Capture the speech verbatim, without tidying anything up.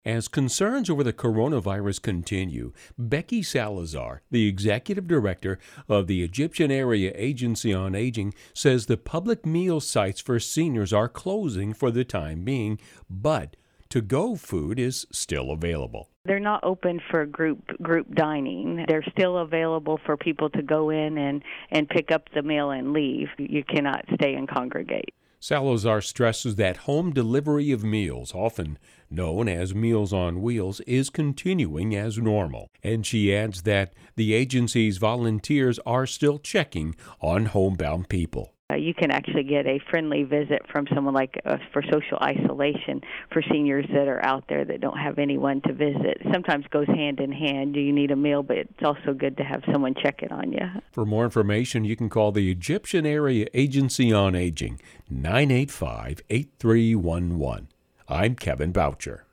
As concerns over the coronavirus continue, Becky Salazar, the executive director of the Egyptian Area Agency on Aging, says the public meal sites for seniors are closing for the time being, but to-go food is still available. They're not open for group group dining. They're still available for people to go in and, and pick up the meal and leave. You cannot stay and congregate. Salazar stresses that home delivery of meals, often known as Meals on Wheels, is continuing as normal. And she adds that the agency's volunteers are still checking on homebound people. Uh, you can actually get a friendly visit from someone like uh, for social isolation for seniors that are out there that don't have anyone to visit. Sometimes goes hand in hand. Do you need a meal? But it's also good to have someone check it on you. For more information, you can call the Egyptian Area Agency on Aging, nine eight five, eight three one one. I'm Kevin Boucher.